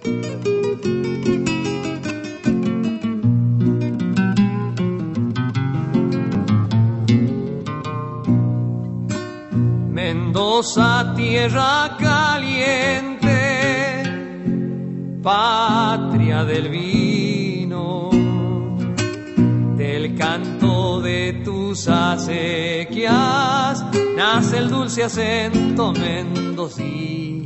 Mendoza, tierra caliente, patria del vino, del canto de tus acequias nace el dulce acento mendocino.